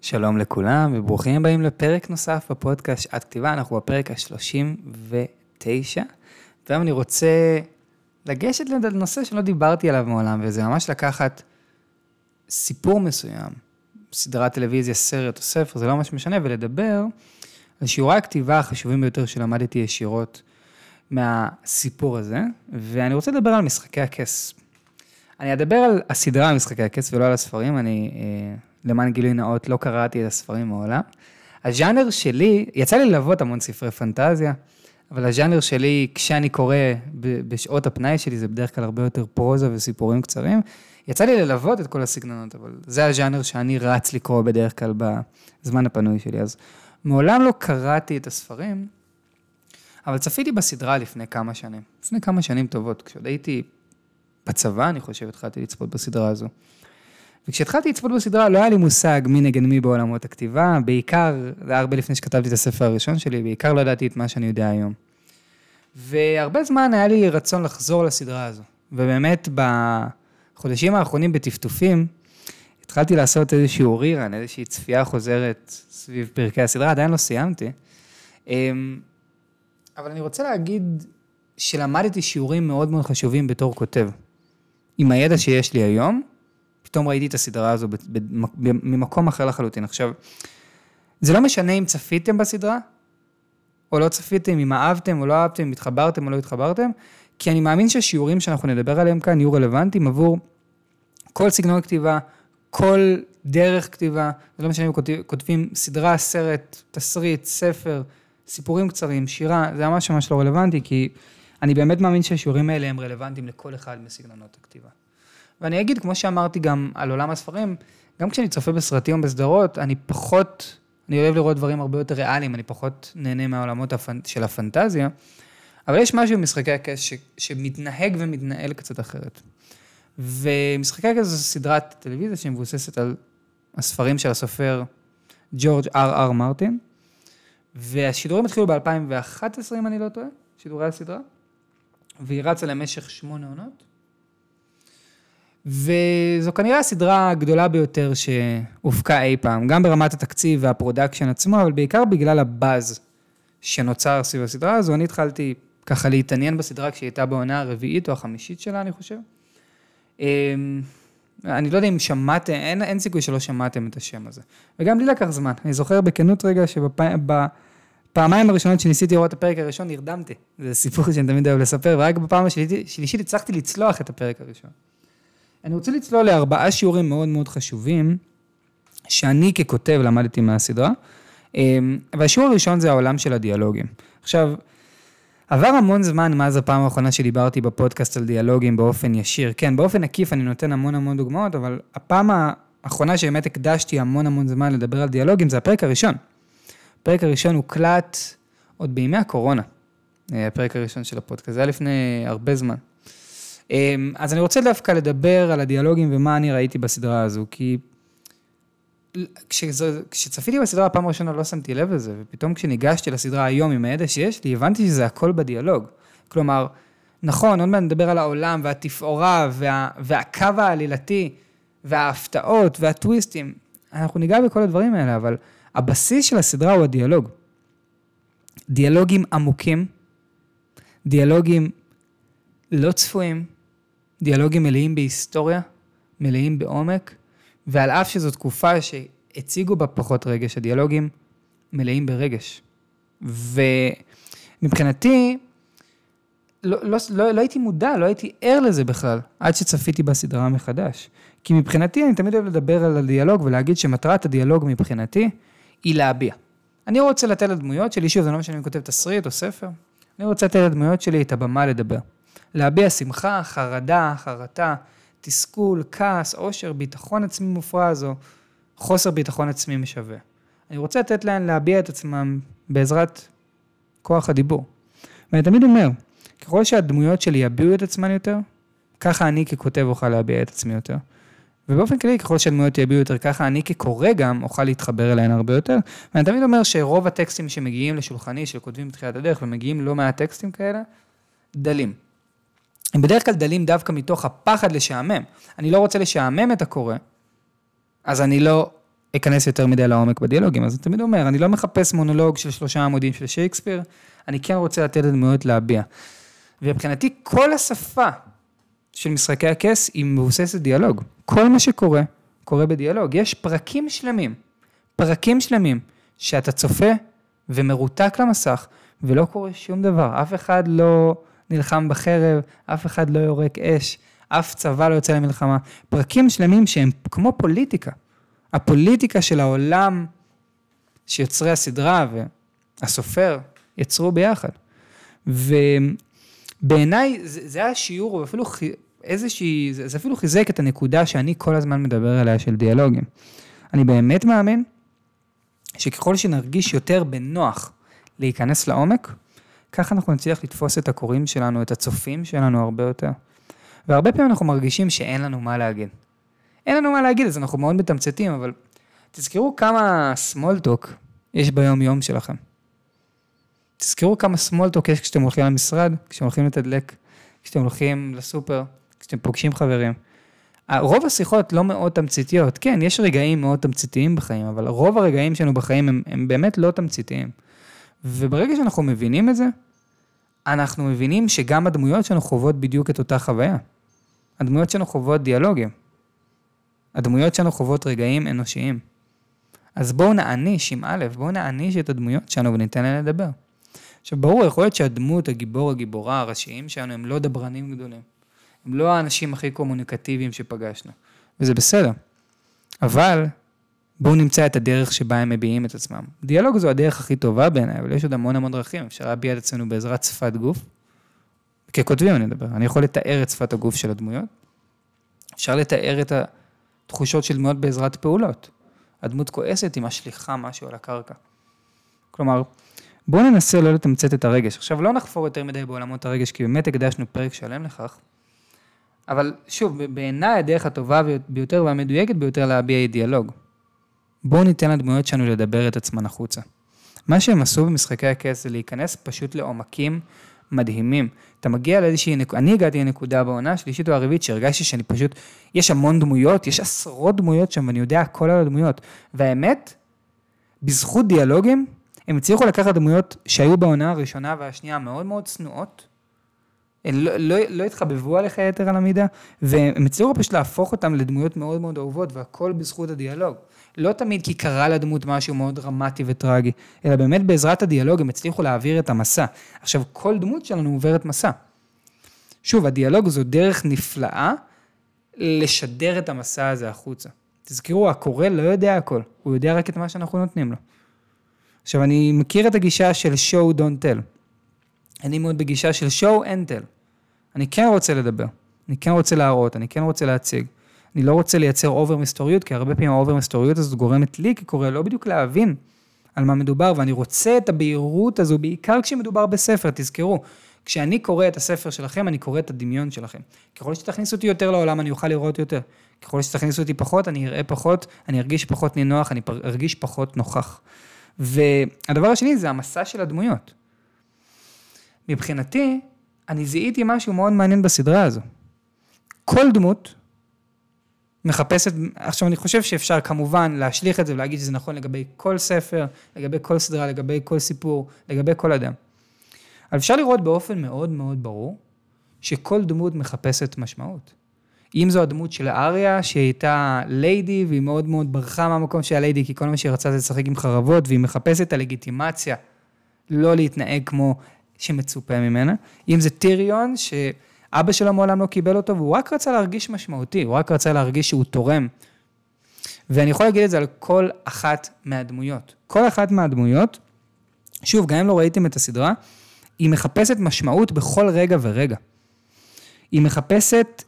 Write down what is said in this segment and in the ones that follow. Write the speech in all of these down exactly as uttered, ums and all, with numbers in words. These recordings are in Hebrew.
שלום לכולם וברוכים הבאים לפרק נוסף בפודקאסט שעת כתיבה, אנחנו בפרק ה-שלושים ותשע, והיום אני רוצה לגשת לנושא שלא דיברתי עליו מעולם, וזה ממש לקחת סיפור מסוים, סדרת טלוויזיה, סרט או ספר, זה לא ממש משנה, ולדבר על שיעורי הכתיבה החשובים ביותר שלמדתי ישירות מהסיפור הזה, ואני רוצה לדבר על משחקי הכס. אני אדבר על הסדרה משחקי הכס ולא על הספרים, אני... למען גילוי נאות, לא קראתי את הספרים מעולם. הז'אנר שלי, יצא לי ללוות המון ספרי פנטזיה, אבל הז'אנר שלי, כשאני קורא בשעות הפנאי שלי, זה בדרך כלל הרבה יותר פרוזה וסיפורים קצרים, יצא לי ללוות את כל הסגנונות, אבל זה הז'אנר שאני רץ לקרוא בדרך כלל בזמן הפנוי שלי, אז מעולם לא קראתי את הספרים, אבל צפיתי בסדרה לפני כמה שנים, לפני כמה שנים טובות, כשעוד הייתי בצבא, אני חושב, התחלתי לצפות בסדרה הזו. וכשהתחלתי לצפות בסדרה, לא היה לי מושג מי נגד מי בעולמות הכתיבה, בעיקר, זה הרבה לפני שכתבתי את הספר הראשון שלי, בעיקר לא ידעתי את מה שאני יודע היום. והרבה זמן היה לי רצון לחזור לסדרה הזו, ובאמת בחודשים האחרונים בטפטופים, התחלתי לעשות איזשהו רירן, איזושהי צפייה חוזרת סביב פרקי הסדרה, עדיין לא סיימתי. אבל אני רוצה להגיד שלמדתי שיעורים מאוד מאוד חשובים בתור כותב. עם הידע שיש לי היום, פתאום ראיתי את הסדרה הזו ממקום אחר לחלוטין. עכשיו, זה לא משנה אם צפיתם בסדרה, או לא צפיתם, אם אהבתם או לא אהבתם, אם התחברתם או לא התחברתם, כי אני מאמין שהשיעורים שאנחנו נדבר עליהם כאן יהיו רלוונטיים עבור כל סגנון כתיבה, כל דרך כתיבה, זה לא משנה אם כותבים סדרה, סרט, תסריט, ספר, סיפורים קצרים, שירה, זה ממש ממש לא רלוונטי, כי אני באמת מאמין שהשיעורים האלה הם רלוונטיים לכל אחד מסגנונות הכתיבה. ואני אגיד, כמו שאמרתי גם על עולם הספרים, גם כשאני צופה בסרטים או בסדרות, אני פחות, אני אוהב לראות דברים הרבה יותר ריאליים, אני פחות נהנה מהעולמות של הפנטזיה, אבל יש משהו במשחקי הכס ש, שמתנהג ומתנהל קצת אחרת. ומשחקי הכס זו סדרת טלוויזיה שמבוססת על הספרים של הסופר ג'ורג' אר אר מרטין, והשידורים התחילו ב-אלפיים ואחת עשרה, אם אני לא טועה, שידורי הסדרה, והיא רצה למשך שמונה עונות, וזו כנראה הסדרה הגדולה ביותר שהופקה אי פעם, גם ברמת התקציב והפרודקשן עצמו, אבל בעיקר בגלל הבאז שנוצר סביב הסדרה הזו. אני התחלתי ככה להתעניין בסדרה כשהיא הייתה בעונה הרביעית או החמישית שלה, אני חושב. אני לא יודע אם שמעתם, אין, אין סיכוי שלא שמעתם את השם הזה. וגם לי לקח זמן. אני זוכר בכנות רגע שבפעמיים הראשונות שניסיתי לראות את הפרק הראשון, נרדמתי. זה סיפור שאני תמיד אוהב לספר, ורק בפעם השלישית הצלחתי לצלוח את הפרק הראשון. אני רוצה לצלול לארבעה שיעורים מאוד מאוד חשובים, שאני ככותב למדתי מהסדרה, והשיעור הראשון זה העולם של הדיאלוגים. עכשיו, עבר המון זמן מאז הפעם האחרונה שדיברתי בפודקאסט על דיאלוגים באופן ישיר. כן, באופן עקיף אני נותן המון המון דוגמאות, אבל הפעם האחרונה שבאמת הקדשתי המון המון זמן לדבר על דיאלוגים, זה הפרק הראשון. הפרק הראשון הוקלט עוד בימי הקורונה, הפרק הראשון של הפודקאסט, זה היה לפני הרבה זמן. אז אני רוצה דווקא לדבר על הדיאלוגים ומה אני ראיתי בסדרה הזו, כי כשצפיתי בסדרה הפעם הראשונה לא שמתי לב לזה, ופתאום כשניגשתי לסדרה היום עם הידע שיש לי, הבנתי שזה הכל בדיאלוג. כלומר, נכון, עוד מעט נדבר על העולם והתפאורה וה, והקו העלילתי וההפתעות והטוויסטים, אנחנו ניגע בכל הדברים האלה, אבל הבסיס של הסדרה הוא הדיאלוג. דיאלוגים עמוקים, דיאלוגים לא צפויים, דיאלוגים מלאים בהיסטוריה, מלאים בעומק, ועל אף שזו תקופה שהציגו בה פחות רגש, הדיאלוגים מלאים ברגש. ומבחינתי, לא, לא, לא, לא הייתי מודע, לא הייתי ער לזה בכלל, עד שצפיתי בסדרה מחדש. כי מבחינתי, אני תמיד אוהב לדבר על הדיאלוג, ולהגיד שמטרת הדיאלוג מבחינתי, היא להביע. אני רוצה לתת לדמויות שלי, שוב, זה לא משנה אם כותב תסריט או ספר, אני רוצה לתת לדמויות שלי את הבמה לדבר. להביע שמחה, חרדה, חרטה, תסכול, כעס, עושר, ביטחון עצמי מופרז, או חוסר ביטחון עצמי משווה. אני רוצה לתת להן להביע את עצמם בעזרת כוח הדיבור. ואני תמיד אומר, ככל שהדמויות שלי יביעו את עצמן יותר, ככה אני ככותב אוכל להביע את עצמי יותר. ובאופן כללי, ככל שהדמויות יביעו יותר, ככה אני כקורא גם אוכל להתחבר אליהן הרבה יותר. ואני תמיד אומר שרוב הטקסטים שמגיעים לשולחני, שכותבים בתחילת הדרך, ומגיעים לא מעט טקסטים כאלה, דלים. הם בדרך כלל דלים דווקא מתוך הפחד לשעמם. אני לא רוצה לשעמם את הקורא, אז אני לא אכנס יותר מדי לעומק בדיאלוגים, אז אני תמיד אומר, אני לא מחפש מונולוג של שלושה עמודים של שייקספיר, אני כן רוצה לתת לדמויות להביע. ובבחינתי, כל השפה של משחקי הכס היא מבוססת דיאלוג. כל מה שקורה, קורה בדיאלוג. יש פרקים שלמים, פרקים שלמים, שאתה צופה ומרותק למסך, ולא קורה שום דבר. אף אחד לא נלחם בחרב, אף אחד לא יורק אש, אף צבא לא יוצא למלחמה. פרקים שלמים שהם כמו פוליטיקה. הפוליטיקה של העולם שיוצרי הסדרה והסופר יצרו ביחד. ובעיניי זה, זה היה שיעור, ואפילו איזושהי, זה, זה אפילו חיזק את הנקודה שאני כל הזמן מדבר עליה של דיאלוגים. אני באמת מאמין שככל שנרגיש יותר בנוח להיכנס לעומק, ככה אנחנו נצליח לתפוס את הקוראים שלנו, את הצופים שלנו הרבה יותר. והרבה פעמים אנחנו מרגישים שאין לנו מה להגיד. אין לנו מה להגיד, אז אנחנו מאוד מתמצתים, אבל תזכרו כמה small talk יש ביום יום שלכם. תזכרו כמה small talk יש כשאתם הולכים למשרד, כשאתם הולכים לתדלק, כשאתם הולכים לסופר, כשאתם פוגשים חברים. רוב השיחות לא מאוד תמציתיות. כן, יש רגעים מאוד תמציתיים בחיים, אבל רוב הרגעים שלנו בחיים הם, הם באמת לא תמציתיים. וברגע שאנחנו מבינים את זה, אנחנו מבינים שגם הדמויות שלנו חוות בדיוק את אותה חוויה. הדמויות שלנו חוות דיאלוגים. הדמויות שלנו חוות רגעים אנושיים. אז בואו נעניש עם א', בואו נעניש את הדמויות שלנו וניתן להן לדבר. עכשיו, ברור, יכול להיות שהדמות, הגיבור, הגיבורה, הראשיים שלנו, הם לא דברנים גדולים. הם לא האנשים הכי קומוניקטיביים שפגשנו. וזה בסדר. אבל בואו נמצא את הדרך שבה הם מביעים את עצמם. דיאלוג זו הדרך הכי טובה בעיניי, אבל יש עוד המון המון דרכים. אפשר להביע את עצמנו בעזרת שפת גוף. ככותבים אני מדבר. אני יכול לתאר את שפת הגוף של הדמויות. אפשר לתאר את התחושות של דמויות בעזרת פעולות. הדמות כועסת היא משליחה משהו על הקרקע. כלומר, בואו ננסה לא לתמצת את הרגש. עכשיו, לא נחפור יותר מדי בעולמות הרגש, כי באמת הקדשנו פרק שלם לכך. אבל שוב, בעיניי הדרך הטובה ביותר והמדויקת ביותר להביע דיאלוג. בואו ניתן לדמויות שלנו לדבר את עצמן החוצה. מה שהם עשו במשחקי הכס זה להיכנס פשוט לעומקים מדהימים. אתה מגיע לאיזושהי נקודה, אני הגעתי לנקודה בעונה שלישית או הרביעית שהרגשתי שאני פשוט, יש המון דמויות, יש עשרות דמויות שם ואני יודע הכל על הדמויות. והאמת, בזכות דיאלוגים, הם הצליחו לקחת דמויות שהיו בעונה הראשונה והשנייה מאוד מאוד צנועות, הם לא, לא, לא התחבבו עליך יותר על המידה, והם הצליחו פשוט להפוך אותם לדמויות מאוד מאוד אהובות, והכל בזכות הדיאלוג. לא תמיד כי קרה לדמות משהו מאוד דרמטי וטרגי, אלא באמת בעזרת הדיאלוג הם הצליחו להעביר את המסע. עכשיו, כל דמות שלנו עוברת מסע. שוב, הדיאלוג זו דרך נפלאה לשדר את המסע הזה החוצה. תזכרו, הקורא לא יודע הכל, הוא יודע רק את מה שאנחנו נותנים לו. עכשיו, אני מכיר את הגישה של show don't tell. אני מאוד בגישה של show and tell. אני כן רוצה לדבר, אני כן רוצה להראות, אני כן רוצה להציג. אני לא רוצה לייצר אובר מסתוריות, כי הרבה פעמים האובר מסתוריות הזאת גורמת לי כקורא לא בדיוק להבין על מה מדובר, ואני רוצה את הבהירות הזו, בעיקר כשמדובר בספר, תזכרו, כשאני קורא את הספר שלכם, אני קורא את הדמיון שלכם. ככל שתכניסו אותי יותר לעולם, אני אוכל לראות יותר. ככל שתכניסו אותי פחות, אני אראה פחות, אני ארגיש פחות נינוח, אני ארגיש פחות נוכח. והדבר השני זה המסע של הדמויות. מבחינתי, אני זיהיתי משהו מאוד מעניין בסדרה הזו. כל דמות מחפשת, עכשיו אני חושב שאפשר כמובן להשליך את זה ולהגיד שזה נכון לגבי כל ספר, לגבי כל סדרה, לגבי כל סיפור, לגבי כל אדם. אבל אפשר לראות באופן מאוד מאוד ברור, שכל דמות מחפשת משמעות. אם זו הדמות של האריה, שהיא הייתה ליידי, והיא מאוד מאוד ברחה מהמקום של הליידי, כי כל מה שהיא רצה זה לשחק עם חרבות, והיא מחפשת את הלגיטימציה, לא להתנהג כמו שמצופה ממנה. אם זה טיריון, שאבא שלו מעולם לא קיבל אותו, והוא רק רצה להרגיש משמעותי, הוא רק רצה להרגיש שהוא תורם. ואני יכול להגיד את זה על כל אחת מהדמויות. כל אחת מהדמויות, שוב, גם אם לא ראיתם את הסדרה, היא מחפשת משמעות בכל רגע ורגע. היא מחפשת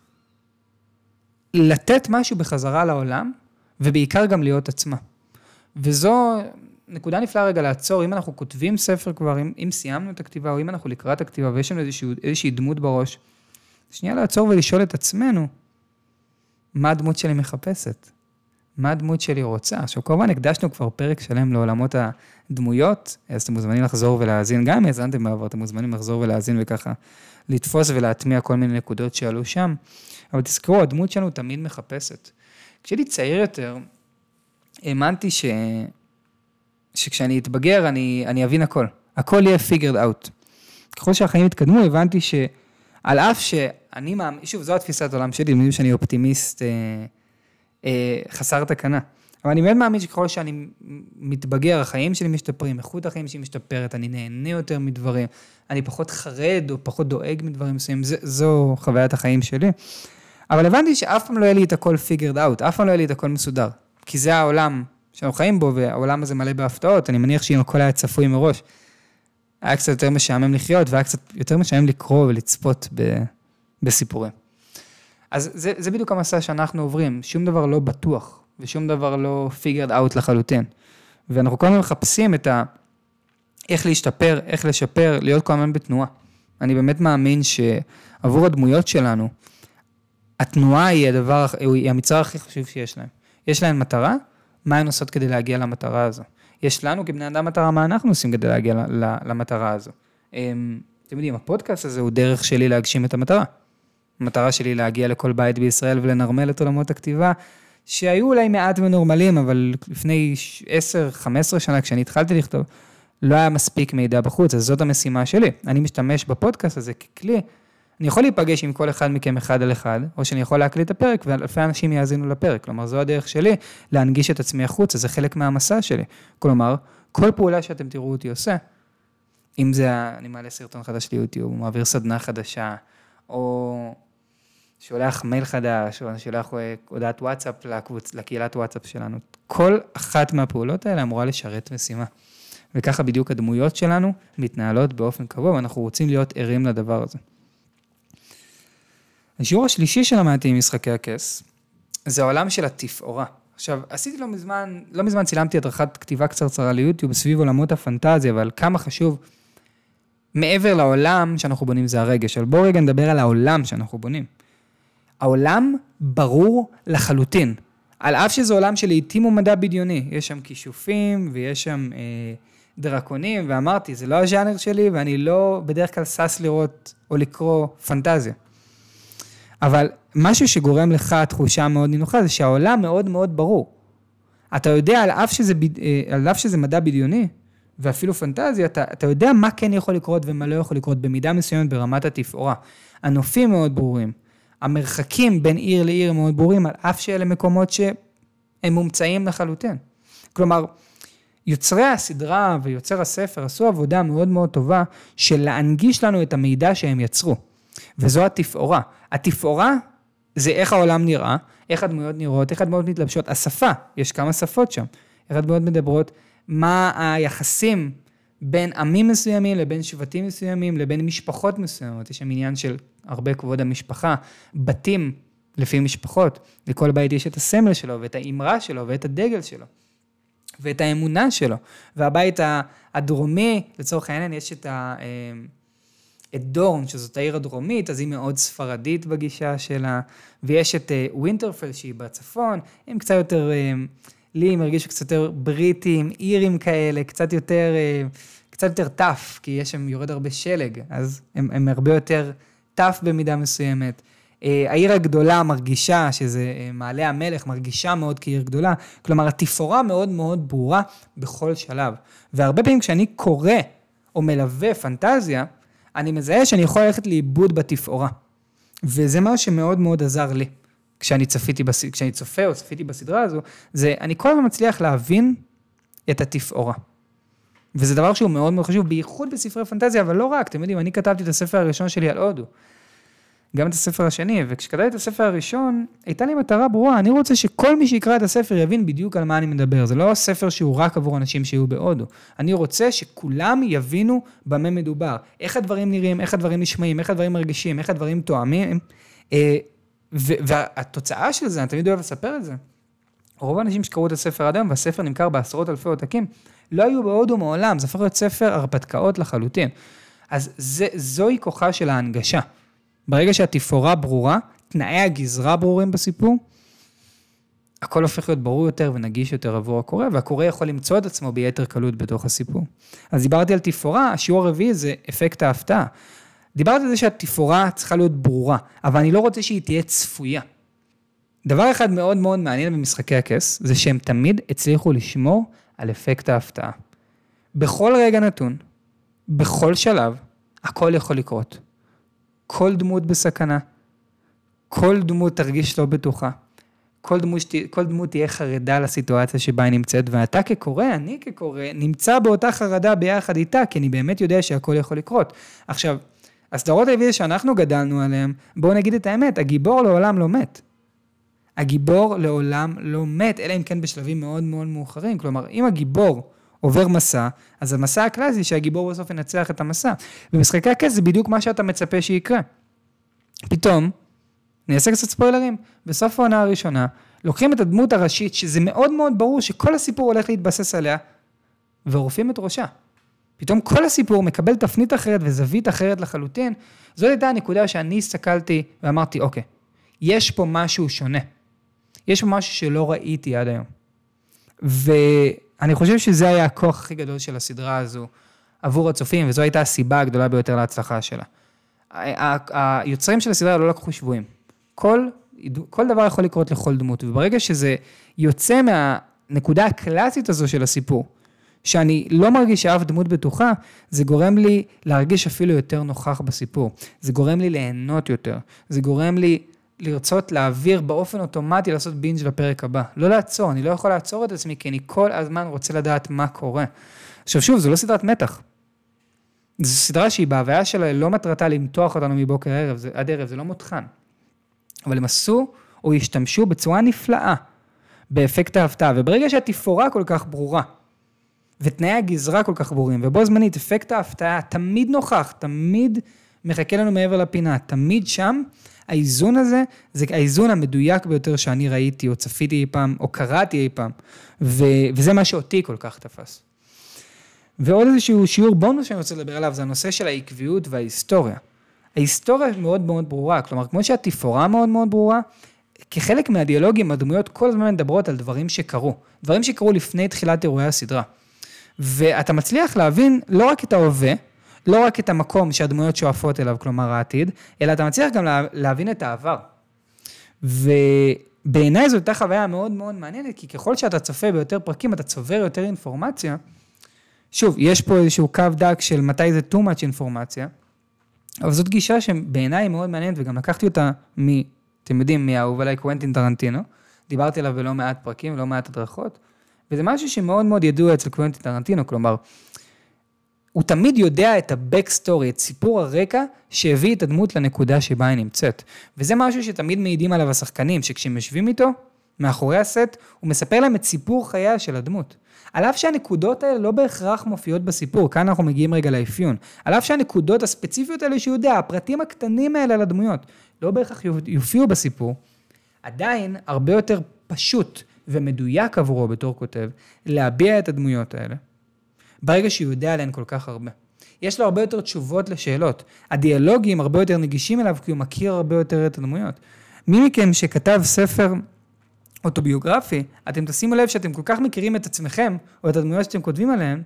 לתת משהו בחזרה לעולם, ובעיקר גם להיות עצמה. וזו נקודה נפלאה רגע לעצור, אם אנחנו כותבים ספר כבר, אם, אם סיימנו את הכתיבה, או אם אנחנו לקראת הכתיבה, ויש לנו איזושהי, איזושהי דמות בראש, שנייה לעצור ולשאול את עצמנו, מה הדמות שלי מחפשת? מה הדמות שלי רוצה? עכשיו, כמובן, הקדשנו כבר פרק שלם לעולמות הדמויות, אז אתם מוזמנים לחזור ולהאזין, גם אם האזנתם בעבר, אתם מוזמנים לחזור ולהאזין וככה, לתפוס ולהטמיע כל מיני נקודות שעלו שם. אבל תזכרו, הדמות שלנו תמיד מחפשת. כשהייתי צעיר יותר, האמנתי ש... שכשאני אתבגר, אני, אני אבין הכל. הכל יהיה figured out. ככל שהחיים התקדמו, הבנתי שעל אף שאני מאמין, שוב, זו התפיסת העולם שלי, אני שאני אופטימיסט אה, אה, חסר תקנה. אבל אני מאוד מאמין שככל שאני מתבגר, החיים שלי משתפרים, איכות החיים שלי משתפרת, אני נהנה יותר מדברים, אני פחות חרד או פחות דואג מדברים מסוימים, זו חוויית החיים שלי. אבל הבנתי שאף פעם לא יהיה לי את הכל figured out, אף פעם לא יהיה לי את הכל מסודר, כי זה העולם שאנחנו חיים בו, והעולם הזה מלא בהפתעות, אני מניח שאם הכל היה צפוי מראש, היה קצת יותר משעמם לחיות, והיה קצת יותר משעמם לקרוא ולצפות ב, בסיפורים. אז זה, זה בדיוק המסע שאנחנו עוברים, שום דבר לא בטוח, ושום דבר לא figured out לחלוטין. ואנחנו כל הזמן מחפשים את ה... איך להשתפר, איך לשפר, להיות כל הזמן בתנועה. אני באמת מאמין שעבור הדמויות שלנו, התנועה היא הדבר, היא המצרה הכי חשוב שיש להם. יש להם מטרה, מה הן עושות כדי להגיע למטרה הזו? יש לנו כבני אדם מטרה, מה אנחנו עושים כדי להגיע למטרה הזו? אתם יודעים, הפודקאסט הזה הוא דרך שלי להגשים את המטרה. המטרה שלי להגיע לכל בית בישראל ולנרמל את עולמות הכתיבה, שהיו אולי מעט ונורמלים, אבל לפני עשר חמש עשרה שנה, כשאני התחלתי לכתוב, לא היה מספיק מידע בחוץ, אז זאת המשימה שלי. אני משתמש בפודקאסט הזה ככלי, אני יכול להיפגש עם כל אחד מכם אחד על אחד, או שאני יכול להקליט את הפרק, ואלפי אנשים יאזינו לפרק. כלומר, זו הדרך שלי להנגיש את עצמי החוץ, זה חלק מהמסע שלי. כלומר, כל פעולה שאתם תראו אותי עושה, אם זה, אני מעלה סרטון חדש ליוטיוב, מעביר סדנה חדשה, או שולח מייל חדש, או שולח הודעת וואטסאפ לקבוצ, לקהילת וואטסאפ שלנו. כל אחת מהפעולות האלה אמורה לשרת משימה. וככה בדיוק הדמויות שלנו מתנהלות באופן קבוע, ואנחנו רוצים להיות ערים לדבר הזה. השיעור השלישי שלמדתי עם משחקי הכס, זה העולם של התפאורה. עכשיו, עשיתי לא מזמן, לא מזמן צילמתי הדרכת כתיבה קצרצרה ליוטיוב, סביב עולמות הפנטזיה, אבל כמה חשוב, מעבר לעולם שאנחנו בונים זה הרגש, אבל בואו רגע נדבר על העולם שאנחנו בונים. העולם ברור לחלוטין, על אף שזה עולם שלעיתים הוא מדע בדיוני, יש שם כישופים ויש שם אה, דרקונים, ואמרתי, זה לא הז'אנר שלי, ואני לא בדרך כלל סס לראות או לקרוא פנטזיה. אבל משהו שגורם לך תחושה מאוד נינוחה, זה שהעולם מאוד מאוד ברור. אתה יודע, על אף שזה, על אף שזה מדע בדיוני, ואפילו פנטזיה, אתה, אתה יודע מה כן יכול לקרות ומה לא יכול לקרות, במידה מסוימת ברמת התפאורה. הנופים מאוד ברורים, המרחקים בין עיר לעיר מאוד ברורים, על אף שאלה מקומות שהם מומצאים לחלוטין. כלומר, יוצרי הסדרה ויוצר הספר עשו עבודה מאוד מאוד טובה, של להנגיש לנו את המידע שהם יצרו. וזו התפאורה. התפאורה זה איך העולם נראה, איך הדמויות נראות, איך הדמויות מתלבשות. השפה, יש כמה שפות שם. איך הדמויות מדברות, מה היחסים בין עמים מסוימים, לבין שבטים מסוימים, לבין משפחות מסוימות. יש שם עניין של הרבה כבוד המשפחה, בתים לפי משפחות. לכל בית יש את הסמל שלו, ואת האמרה שלו, ואת הדגל שלו, ואת האמונה שלו. והבית הדרומי, לצורך העניין, יש את ה... את דורן, שזאת העיר הדרומית, אז היא מאוד ספרדית בגישה שלה, ויש את ווינטרפל שהיא בצפון, הם קצת יותר, לי הם הרגישו קצת יותר בריטים, אירים כאלה, קצת יותר, קצת יותר טף, כי יש שם יורד הרבה שלג, אז הם, הם הרבה יותר טף במידה מסוימת. העיר הגדולה מרגישה, שזה מעלה המלך, מרגישה מאוד כעיר גדולה, כלומר התפאורה מאוד מאוד ברורה בכל שלב, והרבה פעמים כשאני קורא או מלווה פנטזיה, אני מזהה שאני יכול ללכת לאיבוד בתפאורה. וזה מה שמאוד מאוד עזר לי, כשאני צפיתי, כשאני צופה או צפיתי בסדרה הזו, זה אני כל הזמן מצליח להבין את התפאורה. וזה דבר שהוא מאוד מאוד חשוב, בייחוד בספרי פנטזיה, אבל לא רק, אתם יודעים, אני כתבתי את הספר הראשון שלי על הודו, גם את הספר השני, וכשכתבתי את הספר הראשון, הייתה לי מטרה ברורה, אני רוצה שכל מי שיקרא את הספר יבין בדיוק על מה אני מדבר, זה לא ספר שהוא רק עבור אנשים שיהיו בהודו, אני רוצה שכולם יבינו במה מדובר, איך הדברים נראים, איך הדברים נשמעים, איך הדברים מרגישים, איך הדברים תואמים, והתוצאה של זה, אני תמיד אוהב לספר את זה, רוב האנשים שקראו את הספר עד היום, והספר נמכר בעשרות אלפי עותקים, לא היו בהודו מעולם, זה הפך להיות ספר הרפתקאות לחלוטין, אז זה, זוהי כוחה של ההנגשה. ברגע שהתפאורה ברורה, תנאי הגזרה ברורים בסיפור, הכל הופך להיות ברור יותר ונגיש יותר עבור הקורא, והקורא יכול למצוא את עצמו ביתר קלות בתוך הסיפור. אז דיברתי על תפאורה, השיעור הרביעי זה אפקט ההפתעה. דיברתי על זה שהתפאורה צריכה להיות ברורה, אבל אני לא רוצה שהיא תהיה צפויה. דבר אחד מאוד מאוד מעניין במשחקי הכס, זה שהם תמיד הצליחו לשמור על אפקט ההפתעה. בכל רגע נתון, בכל שלב, הכל יכול לקרות. כל דמות בסכנה, כל דמות תרגיש לא בטוחה, כל דמות, כל דמות תהיה חרדה לסיטואציה שבה היא נמצאת, ואתה כקורא, אני כקורא, נמצא באותה חרדה ביחד איתה, כי אני באמת יודע שהכל יכול לקרות. עכשיו, הסדרות הטלוויזיה שאנחנו גדלנו עליהן, בואו נגיד את האמת, הגיבור לעולם לא מת. הגיבור לעולם לא מת, אלא אם כן בשלבים מאוד מאוד מאוחרים. כלומר, אם הגיבור עובר מסע, אז המסע הקלאסי שהגיבור בסוף ינצח את המסע. במשחקי הכס זה בדיוק מה שאתה מצפה שיקרה. פתאום, אני אעשה קצת ספוילרים, בסוף העונה הראשונה, לוקחים את הדמות הראשית, שזה מאוד מאוד ברור שכל הסיפור הולך להתבסס עליה, ועורפים את ראשה. פתאום כל הסיפור מקבל תפנית אחרת וזווית אחרת לחלוטין. זאת הייתה הנקודה שאני הסתכלתי ואמרתי, אוקיי, יש פה משהו שונה. יש פה משהו שלא ראיתי עד היום. ואני חושב שזה היה הכוח הכי גדול של הסדרה הזו עבור הצופים, וזו הייתה הסיבה הגדולה ביותר להצלחה שלה. היוצרים של הסדרה לא לקחו שבועים. כל, כל דבר יכול לקרות לכל דמות, וברגע שזה יוצא מהנקודה הקלאסית הזו של הסיפור, שאני לא מרגיש שאף דמות בטוחה, זה גורם לי להרגיש אפילו יותר נוכח בסיפור. זה גורם לי ליהנות יותר. זה גורם לי לרצות להעביר באופן אוטומטי, לעשות בינג' לפרק הבא. לא לעצור, אני לא יכול לעצור את עצמי, כי אני כל הזמן רוצה לדעת מה קורה. עכשיו שוב, זו לא סדרת מתח. זו סדרה שהיא בהוויה שלה לא מטרתה למתוח אותנו מבוקר ערב, זה, עד ערב, זה לא מותחן. אבל הם עשו או השתמשו בצורה נפלאה באפקט ההפתעה, וברגע שהתפאורה כל כך ברורה, ותנאי הגזרה כל כך ברורים, ובו זמנית, אפקט ההפתעה תמיד נוכח, תמיד מחכה לנו מעבר לפינה, תמיד שם, האיזון הזה, זה האיזון המדויק ביותר שאני ראיתי, או צפיתי אי פעם, או קראתי אי פעם, ו- וזה מה שאותי כל כך תפס. ועוד איזשהו שיעור בונוס שאני רוצה לדבר עליו, זה הנושא של העקביות וההיסטוריה. ההיסטוריה מאוד מאוד ברורה, כלומר, כמו שהתפאורה מאוד מאוד ברורה, כחלק מהדיאלוגים, הדמויות כל הזמן מדברות על דברים שקרו, דברים שקרו לפני תחילת אירועי הסדרה. ואתה מצליח להבין לא רק את ההווה, לא רק את המקום שהדמויות שואפות אליו, כלומר העתיד, אלא אתה מצליח גם להבין את העבר. ובעיניי זו הייתה חוויה מאוד מאוד מעניינת, כי ככל שאתה צופה ביותר פרקים, אתה צובר יותר אינפורמציה. שוב, יש פה איזשהו קו דק של מתי זה too much אינפורמציה, אבל זאת גישה שבעיניי היא מאוד מעניינת, וגם לקחתי אותה מ, אתם יודעים, מהאהוב עליי קוונטין טרנטינו, דיברתי עליו בלא מעט פרקים, לא מעט הדרכות, וזה משהו שמאוד מאוד ידוע אצל קוונטין טרנטינו, כלומר, הוא תמיד יודע את ה-backstory, את סיפור הרקע שהביא את הדמות לנקודה שבה היא נמצאת. וזה משהו שתמיד מעידים עליו השחקנים, שכשהם יושבים איתו, מאחורי הסט, הוא מספר להם את סיפור חייה של הדמות. על אף שהנקודות האלה לא בהכרח מופיעות בסיפור, כאן אנחנו מגיעים רגע לאפיון. על אף שהנקודות הספציפיות האלה שהוא יודע, הפרטים הקטנים האלה על הדמויות, לא בהכרח יופיעו בסיפור, עדיין הרבה יותר פשוט ומדויק עבורו בתור כותב, להביע את הדמויות האלה. ברגע שהוא יודע עליהן כל כך הרבה. יש לו הרבה יותר תשובות לשאלות. הדיאלוגים הרבה יותר נגישים אליו, כי הוא מכיר הרבה יותר את הדמויות. מי מכם שכתב ספר אוטוביוגרפי, אתם תשימו לב שאתם כל כך מכירים את עצמכם, או את הדמויות שאתם כותבים עליהן,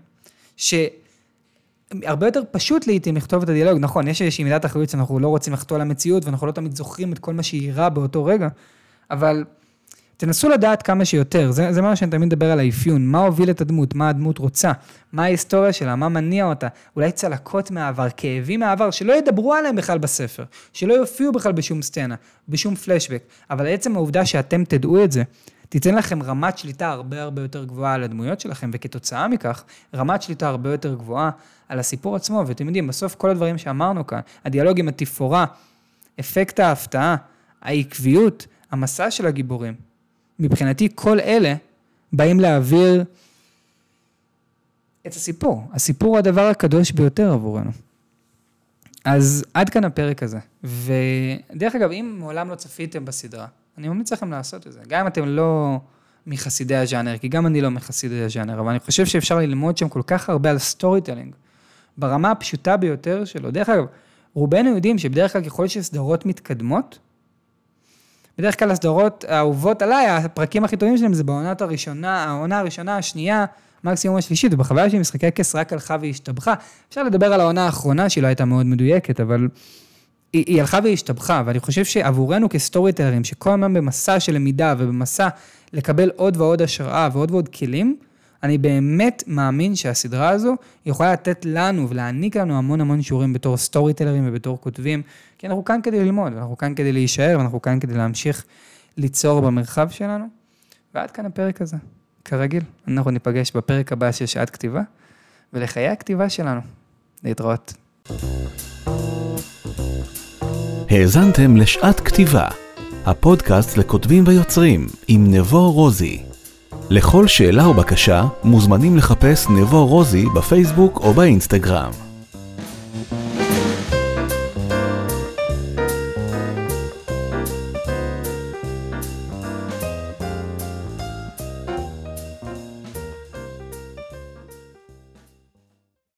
שהרבה יותר פשוט לעתים לכתוב את הדיאלוג. נכון, יש איזושהי מידת אחריות שאנחנו לא רוצים לחתור למציאות, ואנחנו לא תמיד זוכרים את כל מה שאירע באותו רגע, אבל תנסו לדעת כמה שיותר, זה, זה מה שאני תמיד מדבר על האפיון, מה הוביל את הדמות, מה הדמות רוצה, מה ההיסטוריה שלה, מה מניע אותה, אולי צלקות מהעבר, כאבים מהעבר, שלא ידברו עליהם בכלל בספר, שלא יופיעו בכלל בשום סצנה, בשום פלשבק, אבל עצם העובדה שאתם תדעו את זה, תיתן לכם רמת שליטה הרבה הרבה יותר גבוהה על הדמויות שלכם, וכתוצאה מכך, רמת שליטה הרבה יותר גבוהה על הסיפור עצמו, ואתם יודעים, בסוף כל הדברים שאמרנו כאן, הדיאלוגים, התפאורה, אפקט ההפתעה, העקביות, המסע של הגיבורים, מבחינתי כל אלה באים להעביר את הסיפור. הסיפור הוא הדבר הקדוש ביותר עבורנו. אז עד כאן הפרק הזה. ודרך אגב, אם מעולם לא צפיתם בסדרה, אני ממליץ לכם לעשות את זה. גם אם אתם לא מחסידי הז'אנר, כי גם אני לא מחסידי הז'אנר, אבל אני חושב שאפשר ללמוד שם כל כך הרבה על סטורי טלינג, ברמה הפשוטה ביותר שלו. דרך אגב, רובנו יודעים שבדרך כלל ככל שסדרות מתקדמות, בדרך כלל הסדרות האהובות עליי, הפרקים הכי טובים שלהם זה בעונת הראשונה, העונה הראשונה, השנייה, מקסימום השלישית, ובחוויה שהיא משחקי הכס רק הלכה והשתבחה. אפשר לדבר על העונה האחרונה, שהיא לא הייתה מאוד מדויקת, אבל היא, היא הלכה והשתבחה, ואני חושב שעבורנו כסטורי טלרים, שכל הזמן במסע של למידה ובמסע לקבל עוד ועוד השראה ועוד ועוד כלים, אני באמת מאמין שהסדרה הזו יכולה לתת לנו ולהעניק לנו המון המון שיעורים בתור סטורי טלרים ובתור כותבים, כי אנחנו כאן כדי ללמוד, אנחנו כאן כדי להישאר, ואנחנו כאן כדי להמשיך ליצור במרחב שלנו. ועד כאן הפרק הזה. כרגיל, אנחנו ניפגש בפרק הבא של שעת כתיבה, ולחיי הכתיבה שלנו. להתראות. האזנתם לשעת כתיבה, הפודקאסט לכותבים ויוצרים עם נבו רוזי. לכל שאלה או בקשה מוזמנים לחפש נבו רוזי בפייסבוק או באינסטגרם.